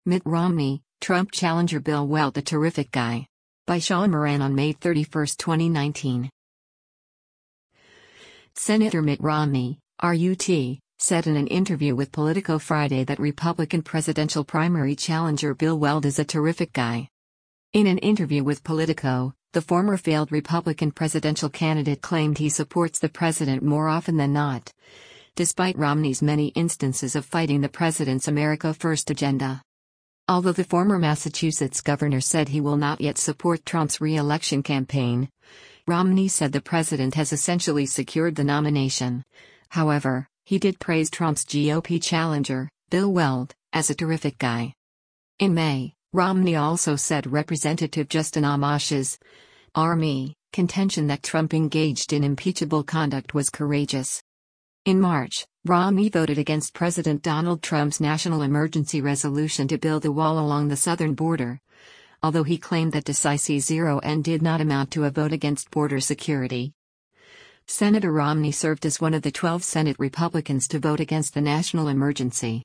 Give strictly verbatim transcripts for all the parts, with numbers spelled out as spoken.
Mitt Romney, Trump challenger Bill Weld a terrific guy. By Sean Moran on May thirty-first, twenty nineteen. Senator Mitt Romney, R U T, said in an interview with Politico Friday that Republican presidential primary challenger Bill Weld is a terrific guy. In an interview with Politico, the former failed Republican presidential candidate claimed he supports the president more often than not, despite Romney's many instances of fighting the president's America First agenda. Although the former Massachusetts governor said he will not yet support Trump's re-election campaign, Romney said the president has essentially secured the nomination. However, he did praise Trump's G O P challenger, Bill Weld, as a terrific guy. In May, Romney also said Representative Justin Amash's Army contention that Trump engaged in impeachable conduct was courageous. In March, Romney voted against President Donald Trump's national emergency resolution to build a wall along the southern border, although he claimed that decisive zero and did not amount to a vote against border security. Senator Romney served as one of the twelve Senate Republicans to vote against the national emergency.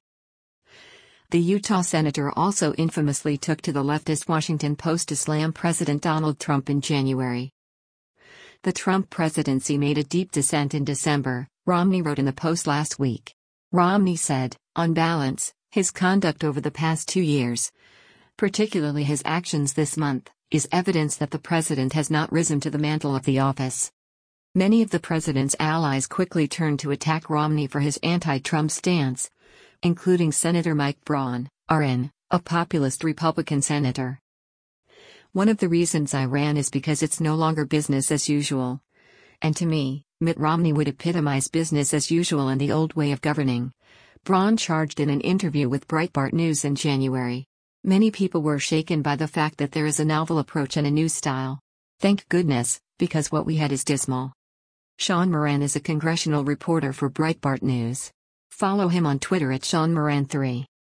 The Utah senator also infamously took to the leftist Washington Post to slam President Donald Trump in January. The Trump presidency made a deep descent in December, Romney wrote in the Post last week. Romney said, on balance, his conduct over the past two years, particularly his actions this month, is evidence that the president has not risen to the mantle of the office. Many of the president's allies quickly turned to attack Romney for his anti-Trump stance, including Senator Mike Braun, R N, a populist Republican senator. One of the reasons I ran is because it's no longer business as usual. And to me, Mitt Romney would epitomize business as usual and the old way of governing, Braun charged in an interview with Breitbart News in January. Many people were shaken by the fact that there is a novel approach and a new style. Thank goodness, because what we had is dismal. Sean Moran is a congressional reporter for Breitbart News. Follow him on Twitter at Sean Moran three.